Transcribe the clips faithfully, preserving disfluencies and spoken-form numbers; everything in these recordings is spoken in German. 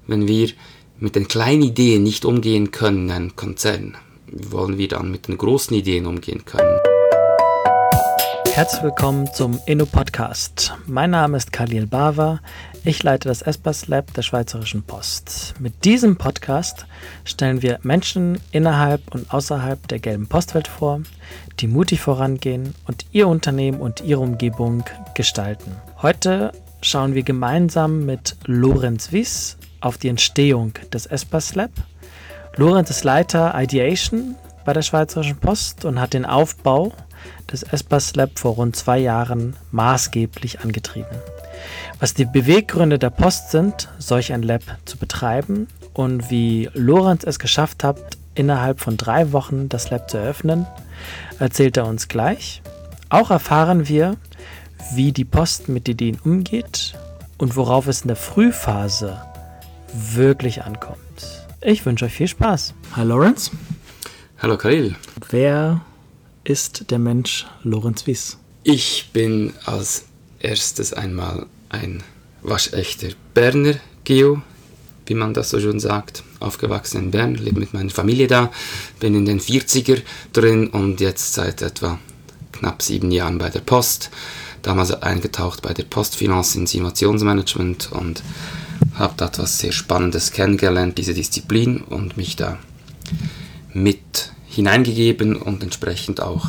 Wenn wir mit den kleinen Ideen nicht umgehen können in einem Konzern, wie wollen wir dann mit den großen Ideen umgehen können? Herzlich willkommen zum Inno-Podcast. Mein Name ist Khalil Bawa. Ich leite das Espas Lab der Schweizerischen Post. Mit diesem Podcast stellen wir Menschen innerhalb und außerhalb der gelben Postwelt vor, die mutig vorangehen und ihr Unternehmen und ihre Umgebung gestalten. Heute schauen wir gemeinsam mit Lorenz Wies auf die Entstehung des Espas Lab. Lorenz ist Leiter Ideation bei der Schweizerischen Post und hat den Aufbau des Espas Lab vor rund zwei Jahren maßgeblich angetrieben. Was die Beweggründe der Post sind, solch ein Lab zu betreiben und wie Lorenz es geschafft hat, innerhalb von drei Wochen das Lab zu eröffnen, erzählt er uns gleich. Auch erfahren wir, wie die Post mit Ideen umgeht und worauf es in der Frühphase wirklich ankommt. Ich wünsche euch viel Spaß. Hi Lorenz. Hallo Khalil. Wer ist der Mensch Lorenz Wies? Ich bin als erstes einmal ein waschechter Berner Geo, wie man das so schön sagt. Aufgewachsen in Bern, lebe mit meiner Familie da, bin in den vierziger drin und jetzt seit etwa knapp sieben Jahren bei der Post. Damals eingetaucht bei der Postfinance ins Innovationsmanagement und habe da etwas sehr Spannendes kennengelernt, diese Disziplin, und mich da mit hineingegeben und entsprechend auch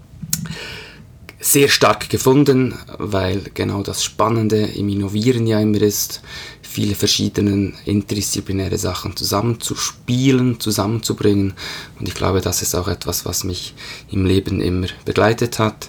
sehr stark gefunden, weil genau das Spannende im Innovieren ja immer ist, viele verschiedene interdisziplinäre Sachen zusammenzuspielen, zusammenzubringen, und ich glaube, das ist auch etwas, was mich im Leben immer begleitet hat.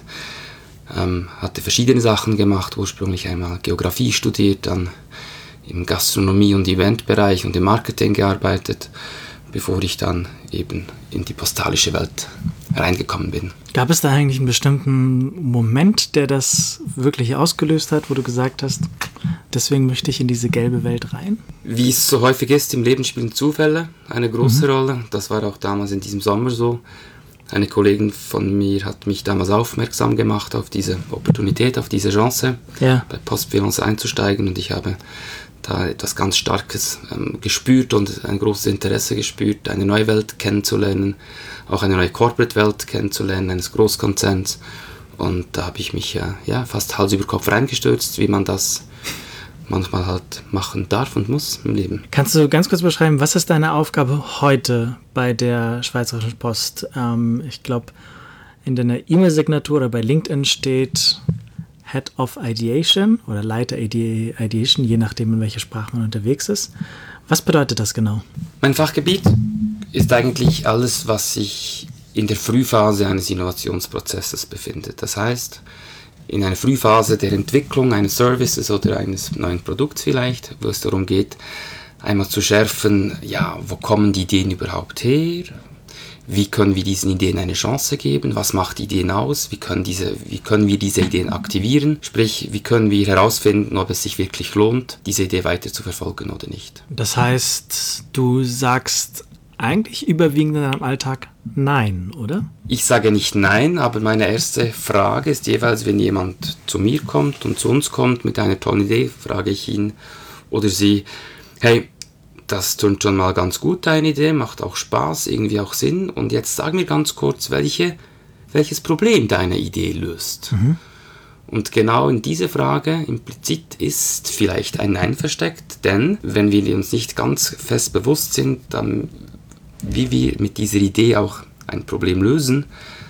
Ähm, hatte verschiedene Sachen gemacht, ursprünglich einmal Geografie studiert, dann im Gastronomie- und Eventbereich und im Marketing gearbeitet, bevor ich dann eben in die postalische Welt reingekommen bin. Gab es da eigentlich einen bestimmten Moment, der das wirklich ausgelöst hat, wo du gesagt hast, deswegen möchte ich in diese gelbe Welt rein? Wie es so häufig ist, im Leben spielen Zufälle eine große mhm. Rolle. Das war auch damals in diesem Sommer so. Eine Kollegin von mir hat mich damals aufmerksam gemacht auf diese Opportunität, auf diese Chance, ja. bei Postfinance einzusteigen, und ich habe da etwas ganz Starkes ähm, gespürt und ein großes Interesse gespürt, eine neue Welt kennenzulernen, auch eine neue Corporate-Welt kennenzulernen, eines Großkonzerns, und da habe ich mich äh, ja, fast Hals über Kopf reingestürzt, wie man das manchmal halt machen darf und muss im Leben. Kannst du ganz kurz beschreiben, was ist deine Aufgabe heute bei der Schweizerischen Post? Ähm, ich glaube, in deiner E-Mail-Signatur oder bei LinkedIn steht Head of Ideation oder Leiter Ideation, je nachdem, in welcher Sprache man unterwegs ist. Was bedeutet das genau? Mein Fachgebiet ist eigentlich alles, was sich in der Frühphase eines Innovationsprozesses befindet. Das heißt, in einer Frühphase der Entwicklung eines Services oder eines neuen Produkts vielleicht, wo es darum geht, einmal zu schärfen, ja, wo kommen die Ideen überhaupt her? Wie können wir diesen Ideen eine Chance geben? Was macht Ideen aus? Wie können, diese, wie können wir diese Ideen aktivieren? Sprich, wie können wir herausfinden, ob es sich wirklich lohnt, diese Idee weiter zu verfolgen oder nicht? Das heißt, du sagst eigentlich überwiegend in deinem Alltag Nein, oder? Ich sage nicht Nein, aber meine erste Frage ist jeweils, wenn jemand zu mir kommt und zu uns kommt mit einer tollen Idee, frage ich ihn oder sie, hey, das tut schon mal ganz gut, deine Idee, macht auch Spaß, irgendwie auch Sinn, und jetzt sag mir ganz kurz, welche, welches Problem deine Idee löst. Mhm. Und genau in diese Frage implizit ist vielleicht ein Nein versteckt, denn wenn wir uns nicht ganz fest bewusst sind, dann, wie wir mit dieser Idee auch ein Problem lösen,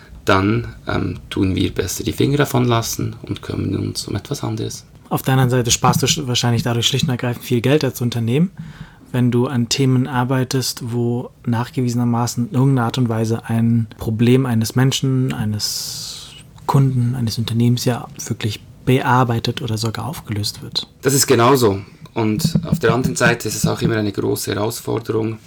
dann ähm, tun wir besser die Finger davon lassen und kümmern uns um etwas anderes. Auf der anderen Seite sparst du wahrscheinlich dadurch schlicht und ergreifend viel Geld als Unternehmen, wenn du an Themen arbeitest, wo nachgewiesenermaßen in irgendeiner Art und Weise ein Problem eines Menschen, eines Kunden, eines Unternehmens ja wirklich bearbeitet oder sogar aufgelöst wird. Das ist genauso. Und auf der anderen Seite ist es auch immer eine große Herausforderung,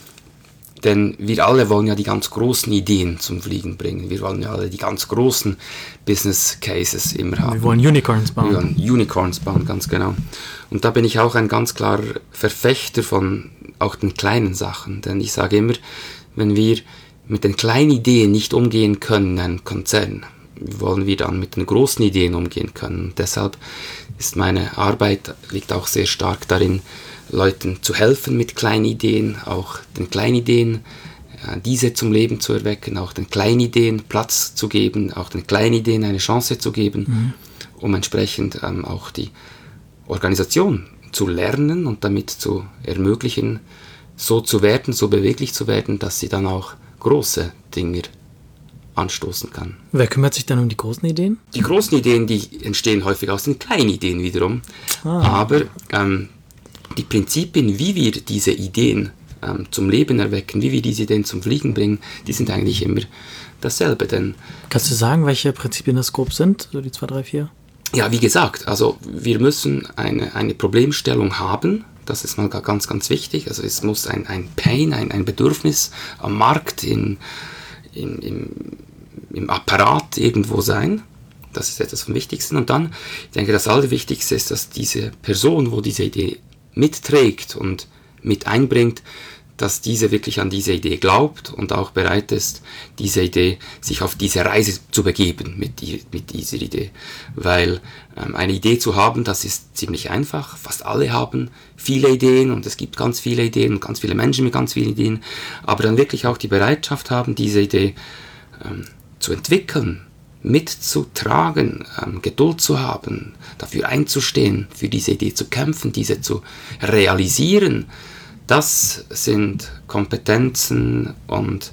denn wir alle wollen ja die ganz großen Ideen zum Fliegen bringen. Wir wollen ja alle die ganz großen Business Cases immer haben. Wir wollen Unicorns bauen. Wir wollen Unicorns bauen, ganz genau. Und da bin ich auch ein ganz klarer Verfechter von auch den kleinen Sachen. Denn ich sage immer, wenn wir mit den kleinen Ideen nicht umgehen können in einem Konzern, wie wollen wir dann mit den großen Ideen umgehen können? Und deshalb ist meine Arbeit, liegt auch sehr stark darin, Leuten zu helfen mit kleinen Ideen, auch den kleinen Ideen, äh, diese zum Leben zu erwecken, auch den kleinen Ideen Platz zu geben, auch den kleinen Ideen eine Chance zu geben, mhm. um entsprechend ähm, auch die Organisation zu lernen und damit zu ermöglichen, so zu werden, so beweglich zu werden, dass sie dann auch große Dinge anstoßen kann. Wer kümmert sich dann um die großen Ideen? Die großen Ideen, die entstehen häufig aus den kleinen Ideen wiederum. Ah. Aber ähm, die Prinzipien, wie wir diese Ideen ähm, zum Leben erwecken, wie wir diese Ideen zum Fliegen bringen, die sind eigentlich immer dasselbe. Denn kannst du sagen, welche Prinzipien das grob sind? So die zwei, drei, vier? Ja, wie gesagt, also wir müssen eine, eine Problemstellung haben. Das ist mal ganz, ganz wichtig. Also es muss ein, ein Pain, ein, ein Bedürfnis am Markt, in, in, im, im Apparat irgendwo sein. Das ist etwas vom Wichtigsten. Und dann, ich denke, das Allerwichtigste ist, dass diese Person, wo diese Idee mitträgt und mit einbringt, dass diese wirklich an diese Idee glaubt und auch bereit ist, diese Idee, sich auf diese Reise zu begeben mit, die, mit dieser Idee. Weil ähm, eine Idee zu haben, das ist ziemlich einfach. Fast alle haben viele Ideen und es gibt ganz viele Ideen und ganz viele Menschen mit ganz vielen Ideen. Aber dann wirklich auch die Bereitschaft haben, diese Idee ähm, zu entwickeln, mitzutragen, ähm, Geduld zu haben, dafür einzustehen, für diese Idee zu kämpfen, diese zu realisieren. Das sind Kompetenzen und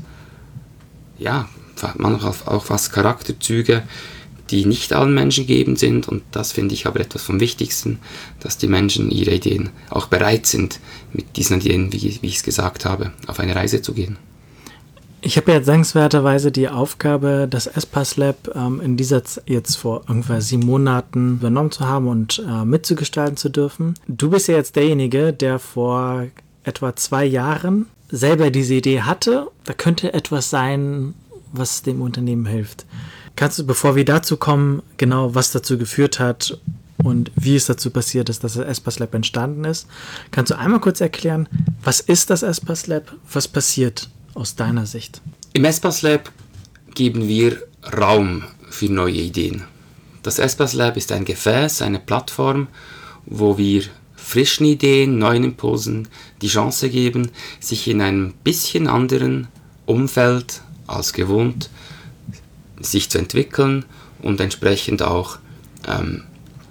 ja, manchmal auch fast Charakterzüge, die nicht allen Menschen gegeben sind. Und das finde ich aber etwas vom Wichtigsten, dass die Menschen ihre Ideen auch bereit sind, mit diesen Ideen, wie, wie ich es gesagt habe, auf eine Reise zu gehen. Ich habe jetzt dankenswerterweise die Aufgabe, das Espas Lab ähm, in dieser Z- jetzt vor ungefähr sieben Monaten übernommen zu haben und äh, mitzugestalten zu dürfen. Du bist ja jetzt derjenige, der vor etwa zwei Jahren selber diese Idee hatte, da könnte etwas sein, was dem Unternehmen hilft. Kannst du, bevor wir dazu kommen, genau was dazu geführt hat und wie es dazu passiert ist, dass das Espas Lab entstanden ist, kannst du einmal kurz erklären, was ist das Espas Lab, was passiert aus deiner Sicht? Im Espas Lab geben wir Raum für neue Ideen. Das Espas Lab ist ein Gefäß, eine Plattform, wo wir frischen Ideen, neuen Impulsen die Chance geben, sich in einem bisschen anderen Umfeld als gewohnt sich zu entwickeln und entsprechend auch ähm,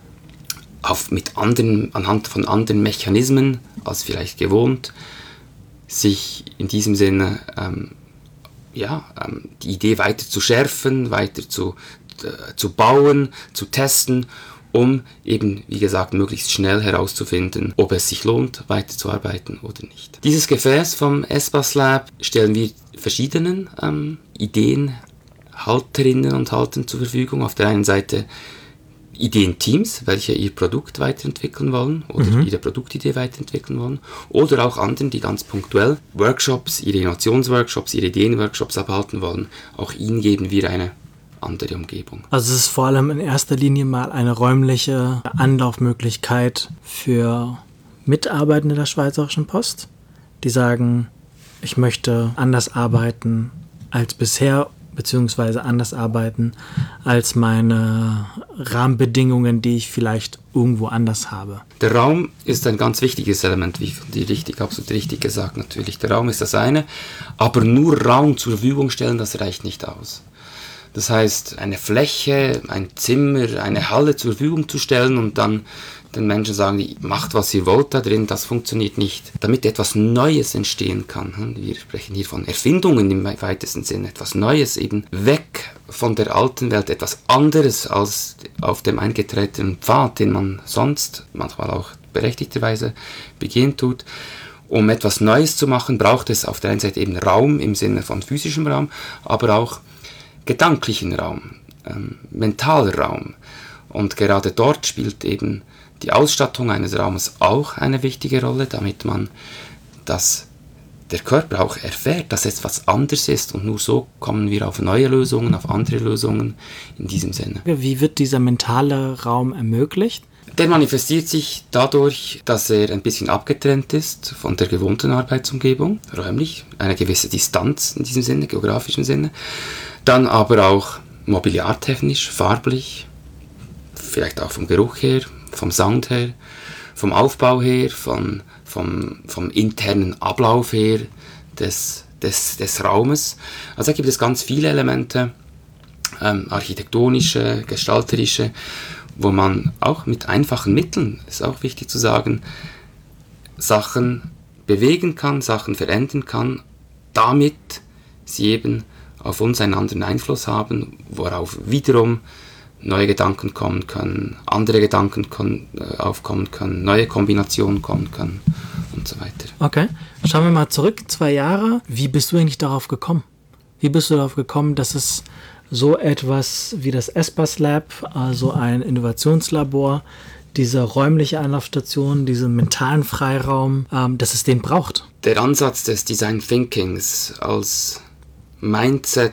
auf mit anderen, anhand von anderen Mechanismen als vielleicht gewohnt, sich in diesem Sinne ähm, ja, ähm, die Idee weiter zu schärfen, weiter zu, äh, zu bauen, zu testen, um eben, wie gesagt, möglichst schnell herauszufinden, ob es sich lohnt, weiterzuarbeiten oder nicht. Dieses Gefäß vom Espas Lab stellen wir verschiedenen ähm, Ideenhalterinnen und Haltern zur Verfügung. Auf der einen Seite Ideenteams, welche ihr Produkt weiterentwickeln wollen oder mhm. ihre Produktidee weiterentwickeln wollen, oder auch anderen, die ganz punktuell Workshops, ihre Innovationsworkshops, ihre Ideenworkshops abhalten wollen. Auch ihnen geben wir eine andere Umgebung. Also es ist vor allem in erster Linie mal eine räumliche Anlaufmöglichkeit für Mitarbeitende der Schweizerischen Post, die sagen, ich möchte anders arbeiten als bisher, beziehungsweise anders arbeiten als meine Rahmenbedingungen, die ich vielleicht irgendwo anders habe. Der Raum ist ein ganz wichtiges Element, wie die richtig, absolut richtig gesagt natürlich. Der Raum ist das eine, aber nur Raum zur Verfügung stellen, das reicht nicht aus. Das heißt, eine Fläche, ein Zimmer, eine Halle zur Verfügung zu stellen und dann den Menschen sagen, macht was ihr wollt da drin, das funktioniert nicht. Damit etwas Neues entstehen kann. Wir sprechen hier von Erfindungen im weitesten Sinne. Etwas Neues eben weg von der alten Welt, etwas anderes als auf dem eingetretenen Pfad, den man sonst, manchmal auch berechtigterweise, begehen tut. Um etwas Neues zu machen, braucht es auf der einen Seite eben Raum im Sinne von physischem Raum, aber auch gedanklichen Raum, ähm, mentaler Raum. Und gerade dort spielt eben die Ausstattung eines Raumes auch eine wichtige Rolle, damit man das, der Körper auch erfährt, dass es etwas anderes ist. Und nur so kommen wir auf neue Lösungen, auf andere Lösungen in diesem Sinne. Wie wird dieser mentale Raum ermöglicht? Der manifestiert sich dadurch, dass er ein bisschen abgetrennt ist von der gewohnten Arbeitsumgebung, räumlich, eine gewisse Distanz in diesem Sinne, geografischen Sinne. Dann aber auch mobiliartechnisch, farblich, vielleicht auch vom Geruch her, vom Sound her, vom Aufbau her, von, vom, vom internen Ablauf her des, des, des Raumes. Also da gibt es ganz viele Elemente, ähm, architektonische, gestalterische, wo man auch mit einfachen Mitteln, ist auch wichtig zu sagen, Sachen bewegen kann, Sachen verändern kann, damit sie eben auf uns einen anderen Einfluss haben, worauf wiederum neue Gedanken kommen können, andere Gedanken kon- äh, aufkommen können, neue Kombinationen kommen können und so weiter. Okay, schauen wir mal zurück, zwei Jahre. Wie bist du eigentlich darauf gekommen? Wie bist du darauf gekommen, dass es so etwas wie das Espas Lab, also ein Innovationslabor, diese räumliche Anlaufstation, diesen mentalen Freiraum, ähm, dass es den braucht? Der Ansatz des Design Thinkings als Mindset,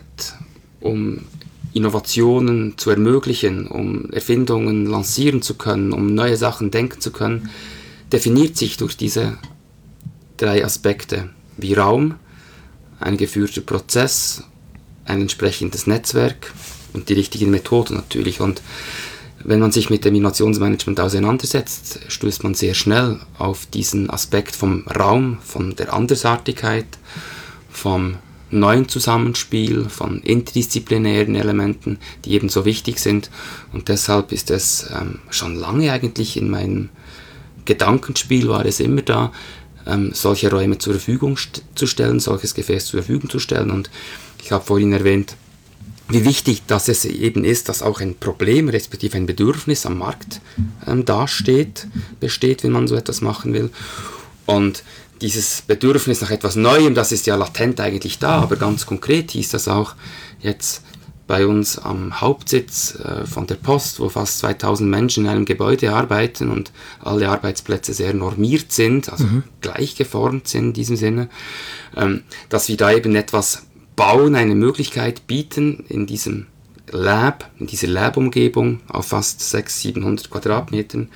um Innovationen zu ermöglichen, um Erfindungen lancieren zu können, um neue Sachen denken zu können, definiert sich durch diese drei Aspekte, wie Raum, ein geführter Prozess, ein entsprechendes Netzwerk und die richtigen Methoden natürlich. Und wenn man sich mit dem Innovationsmanagement auseinandersetzt, stößt man sehr schnell auf diesen Aspekt vom Raum, von der Andersartigkeit, vom neuen Zusammenspiel, von interdisziplinären Elementen, die eben so wichtig sind. Und deshalb ist es ähm, schon lange eigentlich in meinem Gedankenspiel, war es immer da, ähm, solche Räume zur Verfügung st- zu stellen, solches Gefäß zur Verfügung zu stellen. Und ich habe vorhin erwähnt, wie wichtig dass es eben ist, dass auch ein Problem, respektive ein Bedürfnis am Markt ähm, dasteht, besteht, wenn man so etwas machen will. Und dieses Bedürfnis nach etwas Neuem, das ist ja latent eigentlich da, aber ganz konkret hieß das auch jetzt bei uns am Hauptsitz äh, von der Post, wo fast zweitausend Menschen in einem Gebäude arbeiten und alle Arbeitsplätze sehr normiert sind, also mhm. gleich geformt sind in diesem Sinne, ähm, dass wir da eben etwas bauen, eine Möglichkeit bieten in diesem Lab, in dieser Lab-Umgebung auf fast sechshundert, siebenhundert Quadratmetern.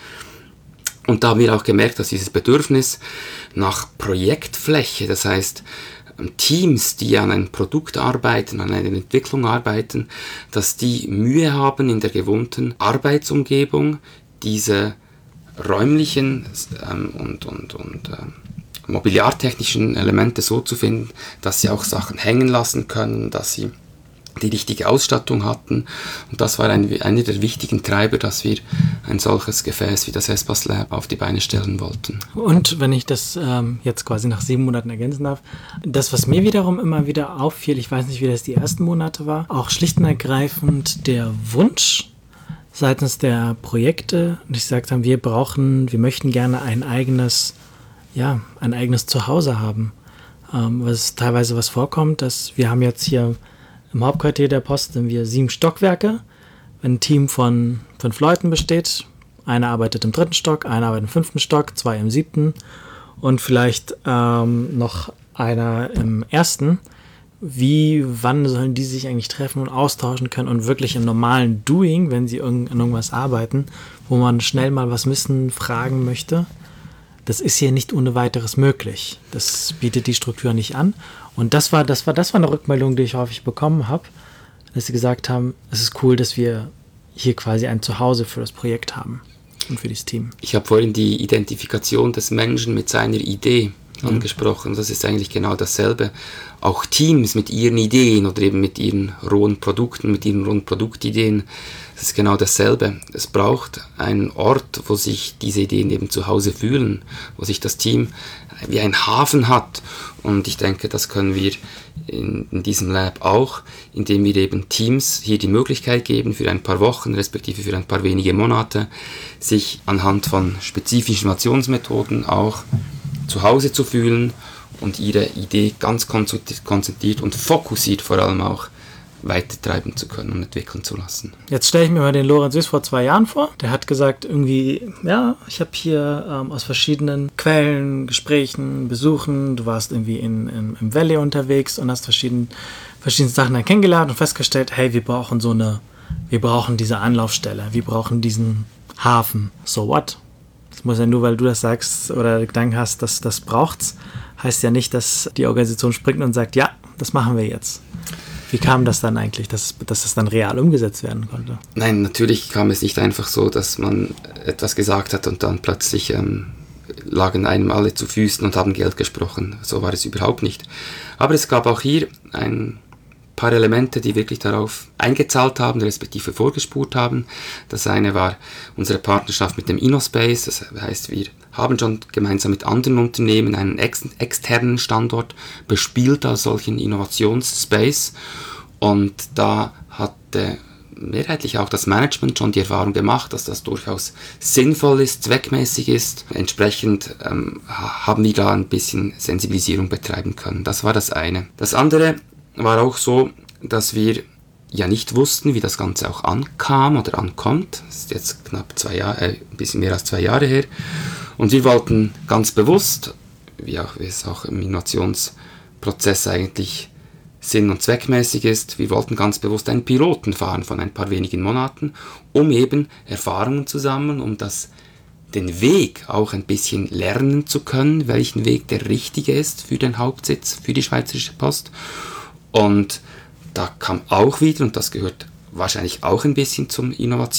Und da haben wir auch gemerkt, dass dieses Bedürfnis nach Projektfläche, das heißt Teams, die an einem Produkt arbeiten, an einer Entwicklung arbeiten, dass die Mühe haben in der gewohnten Arbeitsumgebung, diese räumlichen ähm, und, und, und ähm, mobiliartechnischen Elemente so zu finden, dass sie auch Sachen hängen lassen können, dass sie die richtige Ausstattung hatten. Und das war ein, einer der wichtigen Treiber, dass wir ein solches Gefäß wie das Espas Lab auf die Beine stellen wollten. Und wenn ich das ähm, jetzt quasi nach sieben Monaten ergänzen darf, das, was mir wiederum immer wieder auffiel, ich weiß nicht, wie das die ersten Monate war, auch schlicht und ergreifend der Wunsch seitens der Projekte, und ich gesagt haben, wir brauchen, wir möchten gerne ein eigenes, ja, ein eigenes Zuhause haben. Ähm, was teilweise was vorkommt, dass wir haben jetzt hier im Hauptquartier der Post sind wir sieben Stockwerke. Wenn ein Team von fünf Leuten besteht, einer arbeitet im dritten Stock, einer arbeitet im fünften Stock, zwei im siebten und vielleicht ähm, noch einer im ersten. Wie, wann sollen die sich eigentlich treffen und austauschen können und wirklich im normalen Doing, wenn sie irgend, an irgendwas arbeiten, wo man schnell mal was wissen, fragen möchte? Das ist hier nicht ohne weiteres möglich. Das bietet die Struktur nicht an. Und das war, das war, das war eine Rückmeldung, die ich häufig bekommen habe, dass sie gesagt haben, es ist cool, dass wir hier quasi ein Zuhause für das Projekt haben und für das Team. Ich habe vorhin die Identifikation des Menschen mit seiner Idee mhm. angesprochen. Das ist eigentlich genau dasselbe. Auch Teams mit ihren Ideen oder eben mit ihren rohen Produkten, mit ihren rohen Produktideen, das ist genau dasselbe. Es braucht einen Ort, wo sich diese Ideen eben zu Hause fühlen, wo sich das Team wie ein Hafen hat. Und ich denke, das können wir in, in diesem Lab auch, indem wir eben Teams hier die Möglichkeit geben, für ein paar Wochen, respektive für ein paar wenige Monate, sich anhand von spezifischen Innovationsmethoden auch zu Hause zu fühlen und ihre Idee ganz konzentriert und fokussiert vor allem auch weitertreiben zu können und entwickeln zu lassen. Jetzt stelle ich mir mal den Lorenz Süß vor zwei Jahren vor. Der hat gesagt irgendwie, ja, ich habe hier ähm, aus verschiedenen Quellen, Gesprächen, Besuchen, du warst irgendwie in, in, im Valley unterwegs und hast verschieden, verschiedene Sachen dann kennengelernt und festgestellt, hey, wir brauchen so eine, wir brauchen diese Anlaufstelle, wir brauchen diesen Hafen. So what? Das muss ja nur, weil du das sagst oder Gedanken hast, dass das braucht's, heißt ja nicht, dass die Organisation springt und sagt, ja, das machen wir jetzt. Wie kam das dann eigentlich, dass, dass das dann real umgesetzt werden konnte? Nein, natürlich kam es nicht einfach so, dass man etwas gesagt hat und dann plötzlich ähm, lagen einem alle zu Füßen und haben Geld gesprochen. So war es überhaupt nicht. Aber es gab auch hier ein paar Elemente, die wirklich darauf eingezahlt haben, respektive vorgespurt haben. Das eine war unsere Partnerschaft mit dem InnoSpace. Das heißt, wir haben schon gemeinsam mit anderen Unternehmen einen ex- externen Standort bespielt als solchen Innovationsspace. Und da hatte mehrheitlich auch das Management schon die Erfahrung gemacht, dass das durchaus sinnvoll ist, zweckmäßig ist. Entsprechend ähm, haben wir da ein bisschen Sensibilisierung betreiben können. Das war das eine. Das andere war auch so, dass wir ja nicht wussten, wie das Ganze auch ankam oder ankommt. Das ist jetzt knapp zwei Jahre, äh, ein bisschen mehr als zwei Jahre her. Und wir wollten ganz bewusst, wie, auch, wie es auch im Innovationsprozess eigentlich sinn- und zweckmäßig ist, wir wollten ganz bewusst einen Piloten fahren von ein paar wenigen Monaten, um eben Erfahrungen zu sammeln, um das, den Weg auch ein bisschen lernen zu können, welchen Weg der richtige ist für den Hauptsitz, für die Schweizerische Post. Und da kam auch wieder, und das gehört wahrscheinlich auch ein bisschen zum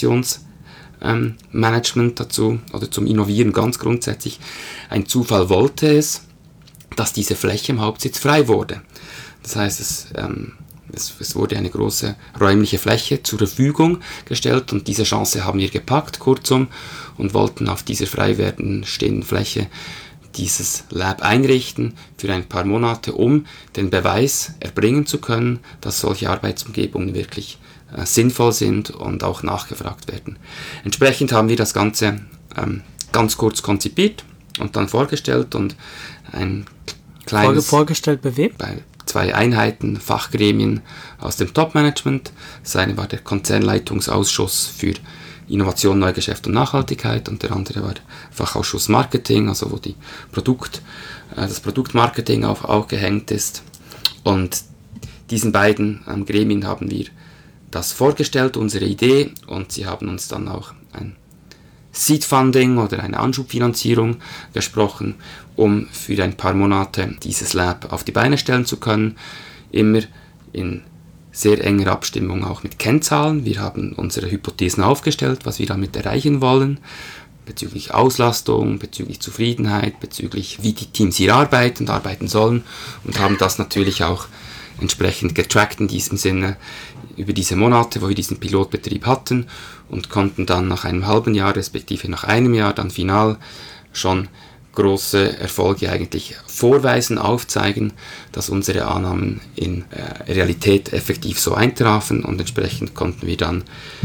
Innovationsmanagement dazu, oder zum Innovieren ganz grundsätzlich, ein Zufall wollte es, dass diese Fläche im Hauptsitz frei wurde. Das heißt, es, ähm, es, es wurde eine große räumliche Fläche zur Verfügung gestellt und diese Chance haben wir gepackt, kurzum, und wollten auf dieser frei werden stehenden Fläche dieses Lab einrichten für ein paar Monate, um den Beweis erbringen zu können, dass solche Arbeitsumgebungen wirklich äh, sinnvoll sind und auch nachgefragt werden. Entsprechend haben wir das Ganze ähm, ganz kurz konzipiert und dann vorgestellt und ein kleines... Vorgestellt bei wem? Bei zwei Einheiten, Fachgremien aus dem Top-Management. Das eine war der Konzernleitungsausschuss für Innovation, Neugeschäft und Nachhaltigkeit und der andere war der Fachausschuss Marketing, also wo die Produkt, äh, das Produktmarketing auch, auch gehängt ist. Und diesen beiden ähm, Gremien haben wir das vorgestellt, unsere Idee, und sie haben uns dann auch ein Seed Funding oder eine Anschubfinanzierung gesprochen, um für ein paar Monate dieses Lab auf die Beine stellen zu können, immer in sehr enger Abstimmung auch mit Kennzahlen. Wir haben unsere Hypothesen aufgestellt, was wir damit erreichen wollen, bezüglich Auslastung, bezüglich Zufriedenheit, bezüglich wie die Teams hier arbeiten und arbeiten sollen, und haben das natürlich auch entsprechend getrackt in diesem Sinne über diese Monate, wo wir diesen Pilotbetrieb hatten, und konnten dann nach einem halben Jahr, respektive nach einem Jahr, dann final schon große Erfolge eigentlich vorweisen, aufzeigen, dass unsere Annahmen in äh, Realität effektiv so eintrafen, und entsprechend konnten wir dann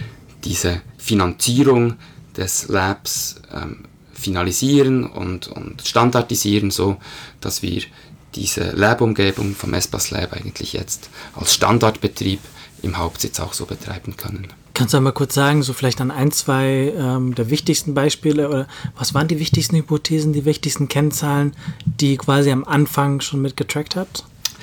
diese Finanzierung des Labs ähm, finalisieren und, und standardisieren, so dass wir diese Lab-Umgebung vom Espas Lab eigentlich jetzt als Standardbetrieb im Hauptsitz auch so betreiben können. Kannst du einmal kurz sagen, so vielleicht an ein, zwei ähm, der wichtigsten Beispiele, oder was waren die wichtigsten Hypothesen, die wichtigsten Kennzahlen, die ihr quasi am Anfang schon mit getrackt habt?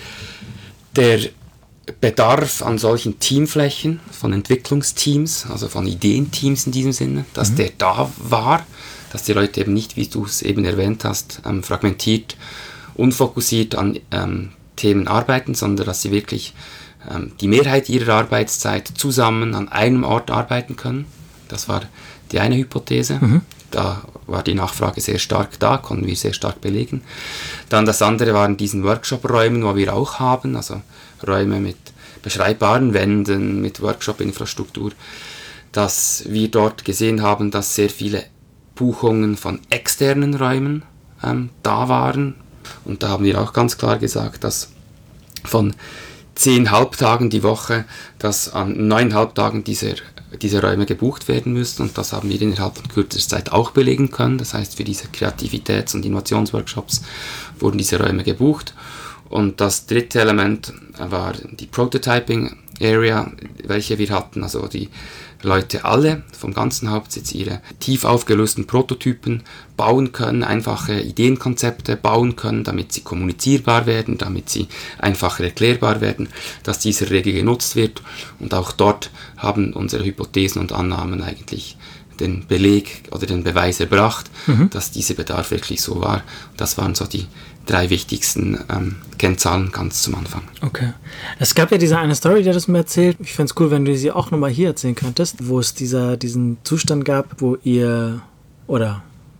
Der Bedarf an solchen Teamflächen von Entwicklungsteams, also von Ideenteams in diesem Sinne, dass mhm. der da war, dass die Leute eben nicht, wie du es eben erwähnt hast, ähm, fragmentiert, unfokussiert an ähm, Themen arbeiten, sondern dass sie wirklich die Mehrheit ihrer Arbeitszeit zusammen an einem Ort arbeiten können. Das war die eine Hypothese. Mhm. Da war die Nachfrage sehr stark da, konnten wir sehr stark belegen. Dann das andere waren diesen Workshop-Räumen, wo wir auch haben, also Räume mit beschreibbaren Wänden, mit Workshop-Infrastruktur, dass wir dort gesehen haben, dass sehr viele Buchungen von externen Räumen ähm, da waren. Und da haben wir auch ganz klar gesagt, dass von zehn Halbtagen die Woche, dass an neun Halbtagen diese, diese Räume gebucht werden müssen, und das haben wir innerhalb von kürzester Zeit auch belegen können. Das heißt, für diese Kreativitäts- und Innovationsworkshops wurden diese Räume gebucht. Und das dritte Element war die Prototyping Area, welche wir hatten, also die Leute alle vom ganzen Hauptsitz ihre tief aufgelösten Prototypen bauen können, einfache Ideenkonzepte bauen können, damit sie kommunizierbar werden, damit sie einfacher erklärbar werden, dass dieser Regel genutzt wird. Und auch dort haben unsere Hypothesen und Annahmen eigentlich den Beleg oder den Beweis erbracht, mhm. dass dieser Bedarf wirklich so war. Das waren so die drei wichtigsten ähm, Kennzahlen ganz zum Anfang. Okay. Es gab ja diese eine Story, die hat es mir erzählt. Ich fände es cool, wenn du sie auch nochmal hier erzählen könntest, wo es dieser, diesen Zustand gab, wo ihr, oder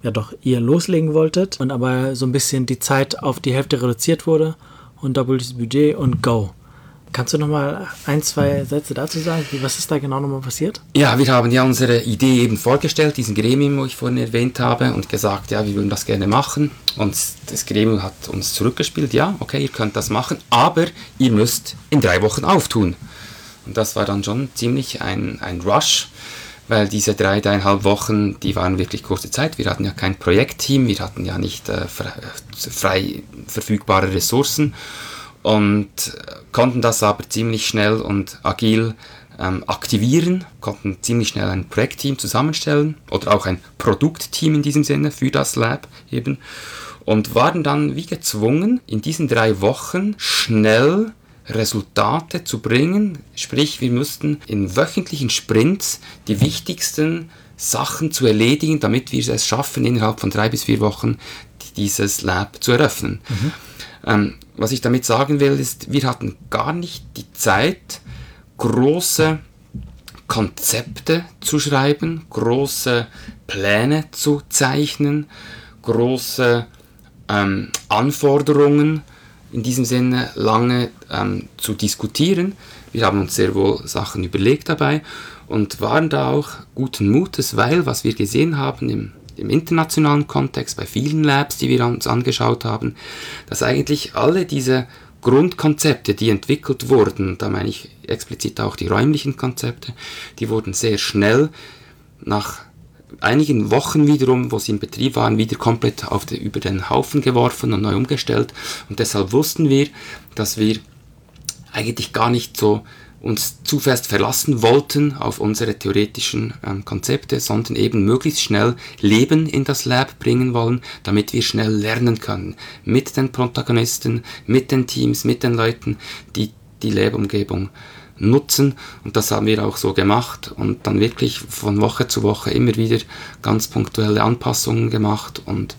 ja doch ihr loslegen wolltet und aber so ein bisschen die Zeit auf die Hälfte reduziert wurde und doppeltes Budget und go. Kannst du nochmal ein, zwei Sätze dazu sagen? Was ist da genau nochmal passiert? Ja, wir haben ja unsere Idee eben vorgestellt, diesen Gremium, wo ich vorhin erwähnt habe, und gesagt, ja, wir würden das gerne machen. Und das Gremium hat uns zurückgespielt, ja, okay, ihr könnt das machen, aber ihr müsst in drei Wochen auftun. Und das war dann schon ziemlich ein, ein Rush, weil diese drei, dreieinhalb Wochen, die waren wirklich kurze Zeit. Wir hatten ja kein Projektteam, wir hatten ja nicht äh, frei verfügbare Ressourcen. Und konnten das aber ziemlich schnell und agil ähm, aktivieren, konnten ziemlich schnell ein Projektteam zusammenstellen oder auch ein Produktteam in diesem Sinne für das Lab eben und waren dann wie gezwungen, in diesen drei Wochen schnell Resultate zu bringen. Sprich, wir mussten in wöchentlichen Sprints die wichtigsten Sachen zu erledigen, damit wir es schaffen, innerhalb von drei bis vier Wochen dieses Lab zu eröffnen. Mhm. Ähm, was ich damit sagen will, ist, wir hatten gar nicht die Zeit, große Konzepte zu schreiben, große Pläne zu zeichnen, große ähm, Anforderungen in diesem Sinne lange ähm, zu diskutieren. Wir haben uns sehr wohl Sachen überlegt dabei und waren da auch guten Mutes, weil was wir gesehen haben im im internationalen Kontext, bei vielen Labs, die wir uns angeschaut haben, dass eigentlich alle diese Grundkonzepte, die entwickelt wurden, da meine ich explizit auch die räumlichen Konzepte, die wurden sehr schnell nach einigen Wochen wiederum, wo sie in Betrieb waren, wieder komplett auf die, über den Haufen geworfen und neu umgestellt. Und deshalb wussten wir, dass wir eigentlich gar nicht so uns zu fest verlassen wollten auf unsere theoretischen ähm, Konzepte, sondern eben möglichst schnell Leben in das Lab bringen wollen, damit wir schnell lernen können. Mit den Protagonisten, mit den Teams, mit den Leuten, die die Lab-Umgebung nutzen. Und das haben wir auch so gemacht und dann wirklich von Woche zu Woche immer wieder ganz punktuelle Anpassungen gemacht und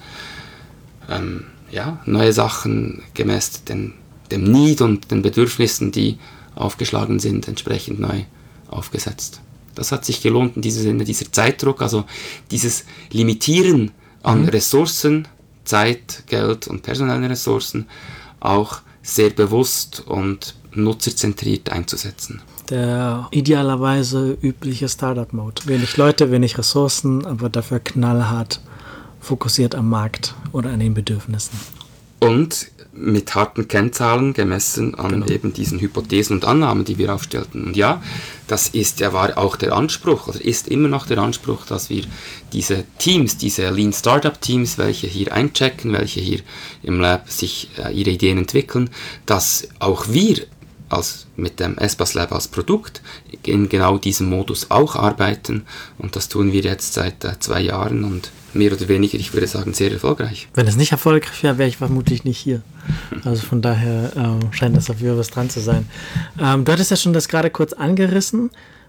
ähm, ja, neue Sachen gemäß den, dem Need und den Bedürfnissen, die aufgeschlagen sind, entsprechend neu aufgesetzt. Das hat sich gelohnt in diesem Sinne, dieser Zeitdruck, also dieses Limitieren an mhm. Ressourcen, Zeit, Geld und personellen Ressourcen auch sehr bewusst und nutzerzentriert einzusetzen. Der idealerweise übliche Startup-Mode. Wenig Leute, wenig Ressourcen, aber dafür knallhart fokussiert am Markt oder an den Bedürfnissen. Und mit harten Kennzahlen gemessen an genau. eben diesen Hypothesen und Annahmen, die wir aufstellten. Und ja, das ist ja war auch der Anspruch, oder ist immer noch der Anspruch, dass wir diese Teams, diese Lean Startup Teams, welche hier einchecken, welche hier im Lab sich äh, ihre Ideen entwickeln, dass auch wir als mit dem Espas Lab als Produkt in genau diesem Modus auch arbeiten. Und das tun wir jetzt seit äh, zwei Jahren und mehr oder weniger, ich würde sagen, sehr erfolgreich. Wenn es nicht erfolgreich wäre, wäre ich vermutlich nicht hier. Also von daher ähm, scheint das auf jeden Fall was dran zu sein. Ähm, du hattest ja schon das gerade kurz angerissen,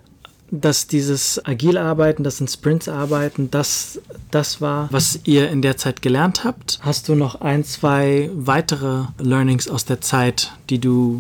dass dieses agil Arbeiten, das in Sprints Arbeiten, das, das war, was ihr in der Zeit gelernt habt. Hast du noch ein, zwei weitere Learnings aus der Zeit, die du,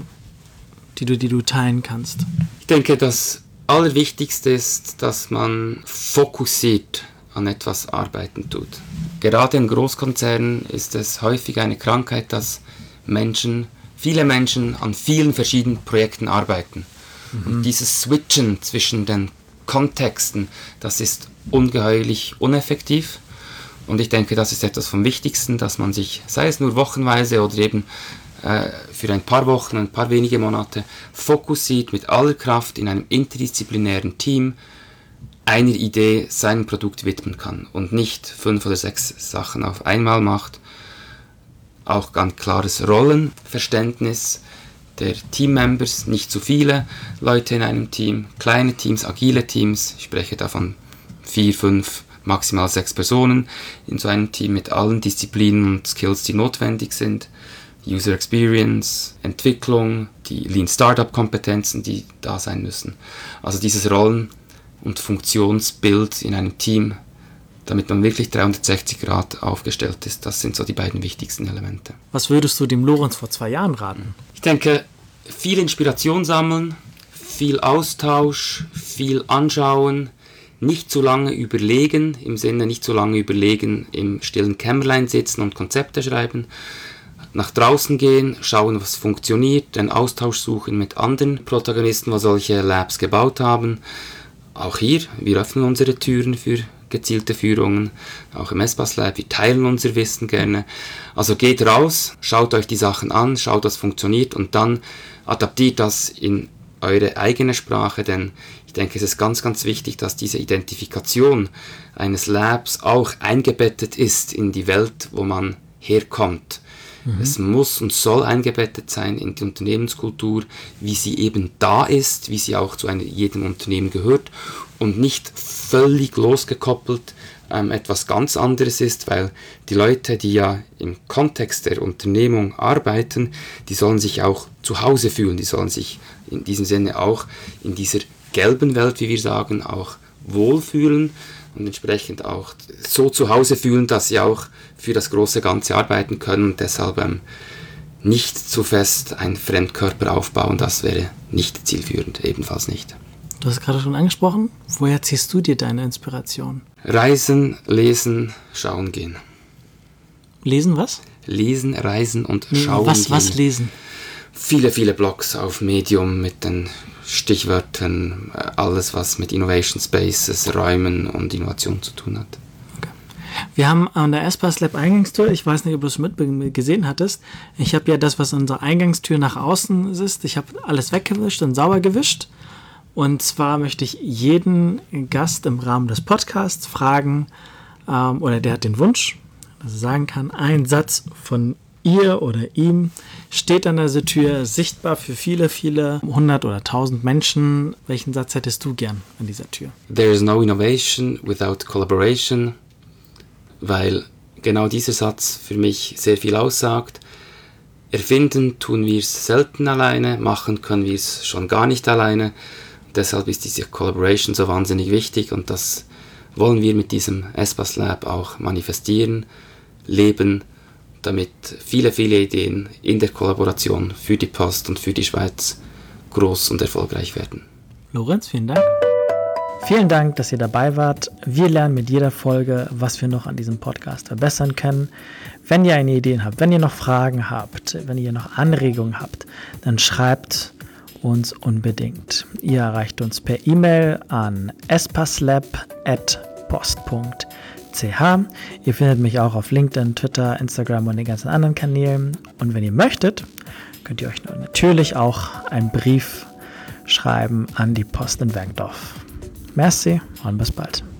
die du, die du teilen kannst? Ich denke, das Allerwichtigste ist, dass man fokussiert an etwas arbeiten tut. Gerade in Großkonzernen ist es häufig eine Krankheit, dass Menschen, viele Menschen an vielen verschiedenen Projekten arbeiten. Mhm. Und dieses Switchen zwischen den Kontexten, das ist ungeheuerlich uneffektiv. Und ich denke, das ist etwas vom Wichtigsten, dass man sich, sei es nur wochenweise oder eben äh, für ein paar Wochen, ein paar wenige Monate, fokussiert mit aller Kraft in einem interdisziplinären Team einer Idee sein Produkt widmen kann und nicht fünf oder sechs Sachen auf einmal macht. Auch ganz klares Rollenverständnis der Teammembers, nicht zu viele Leute in einem Team, kleine Teams, agile Teams, ich spreche davon vier, fünf, maximal sechs Personen in so einem Team mit allen Disziplinen und Skills, die notwendig sind. User Experience, Entwicklung, die Lean Startup Kompetenzen, die da sein müssen. Also dieses Rollen- und Funktionsbild in einem Team, damit man wirklich dreihundertsechzig Grad aufgestellt ist. Das sind so die beiden wichtigsten Elemente. Was würdest du dem Lorenz vor zwei Jahren raten? Ich denke, viel Inspiration sammeln, viel Austausch, viel anschauen, nicht zu lange überlegen, im Sinne nicht zu lange überlegen, im stillen Kämmerlein sitzen und Konzepte schreiben, nach draußen gehen, schauen, was funktioniert, den Austausch suchen mit anderen Protagonisten, die solche Labs gebaut haben. Auch hier, wir öffnen unsere Türen für gezielte Führungen, auch im Espace Lab, wir teilen unser Wissen gerne. Also geht raus, schaut euch die Sachen an, schaut, was funktioniert und dann adaptiert das in eure eigene Sprache, denn ich denke, es ist ganz, ganz wichtig, dass diese Identifikation eines Labs auch eingebettet ist in die Welt, wo man herkommt. Mhm. Es muss und soll eingebettet sein in die Unternehmenskultur, wie sie eben da ist, wie sie auch zu einem, jedem Unternehmen gehört und nicht völlig losgekoppelt ähm, etwas ganz anderes ist, weil die Leute, die ja im Kontext der Unternehmung arbeiten, die sollen sich auch zu Hause fühlen, die sollen sich in diesem Sinne auch in dieser gelben Welt, wie wir sagen, auch wohlfühlen und entsprechend auch so zu Hause fühlen, dass sie auch für das große Ganze arbeiten können und deshalb ähm, nicht zu fest einen Fremdkörper aufbauen, das wäre nicht zielführend, ebenfalls nicht. Du hast gerade schon angesprochen, woher ziehst du dir deine Inspiration? Reisen, lesen, schauen gehen. Lesen was? Lesen, reisen und nee, schauen was, gehen. Was lesen? Viele, viele Blogs auf Medium mit den Stichwörtern, alles was mit Innovation Spaces, Räumen und Innovation zu tun hat. Okay. Wir haben an der Espace Lab Eingangstür, ich weiß nicht, ob du es mit gesehen hattest, ich habe ja das, was unsere Eingangstür nach außen ist, ich habe alles weggewischt und sauber gewischt. Und zwar möchte ich jeden Gast im Rahmen des Podcasts fragen, ähm, oder der hat den Wunsch, dass er sagen kann, ein Satz von ihr oder ihm steht an dieser Tür, sichtbar für viele, viele hundert oder tausend Menschen. Welchen Satz hättest du gern an dieser Tür? There is no innovation without collaboration, weil genau dieser Satz für mich sehr viel aussagt. Erfinden tun wir es selten alleine, machen können wir es schon gar nicht alleine. Deshalb ist diese Collaboration so wahnsinnig wichtig und das wollen wir mit diesem Espace Lab auch manifestieren, leben, damit viele, viele Ideen in der Kollaboration für die Post und für die Schweiz groß und erfolgreich werden. Lorenz, vielen Dank. Vielen Dank, dass ihr dabei wart. Wir lernen mit jeder Folge, was wir noch an diesem Podcast verbessern können. Wenn ihr eine Idee habt, wenn ihr noch Fragen habt, wenn ihr noch Anregungen habt, dann schreibt uns unbedingt. Ihr erreicht uns per E-Mail an espacelab at post punkt c h. Ihr findet mich auch auf LinkedIn, Twitter, Instagram und den ganzen anderen Kanälen. Und wenn ihr möchtet, könnt ihr euch natürlich auch einen Brief schreiben an die Post in Bergdorf. Merci und bis bald.